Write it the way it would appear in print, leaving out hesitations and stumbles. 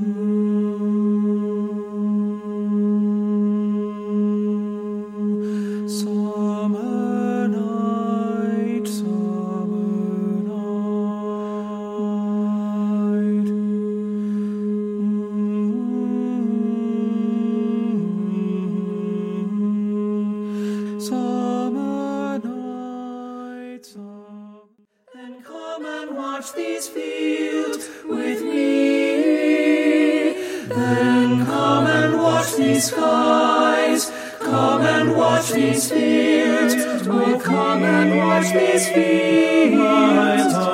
Summer night, summer night. Summer night, then come and watch these fields with me. Then come and watch these skies. Come and watch these fields. Oh, come and watch these fields.